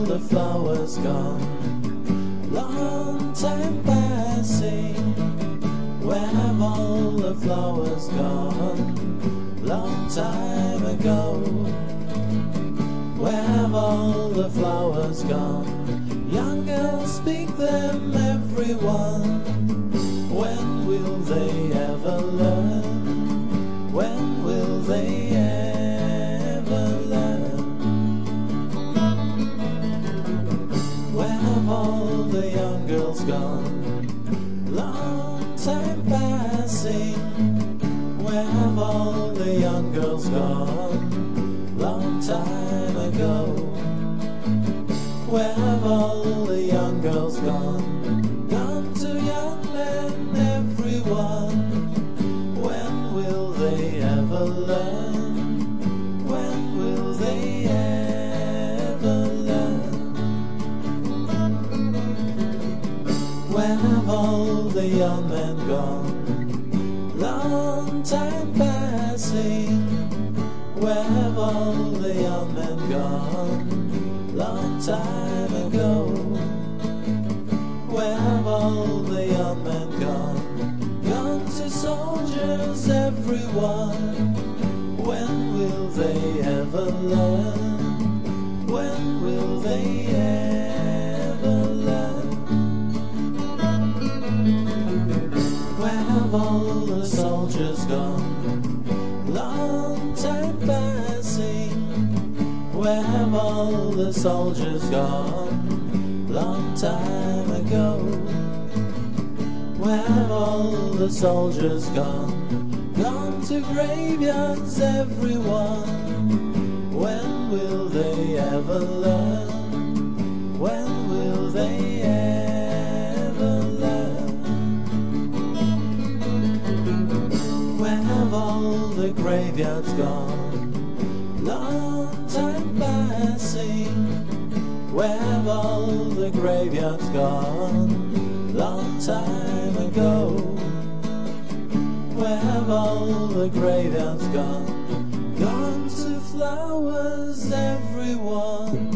the flowers gone? Long time passing. Where have all the flowers gone? Long time ago. Where have all the flowers gone? Young girls speak them, everyone. When will they ever learn? When will they ever learn? Where have all the young girls gone? Long time passing. Where have all the young girls gone? Long time ago. Where have all the young girls gone? Gone to young men, everyone. When will they ever learn? When will they ever learn? Where have all the young men gone? Long time passing. Where have all the young men gone? Long time ago. Where have all the young men gone? Gone to soldiers, everyone. When will they ever learn? When will they ever learn? Where have all the soldiers gone? Long time passing. Where have all the soldiers gone? Long time ago. Where have all the soldiers gone? Gone to graveyards, everyone. When will they ever learn? When will they ever learn? Where have all the graveyards gone? Long time passing. Where have all the graveyards gone? Long time ago. Where have all the graveyards gone? Gone to flowers, everyone.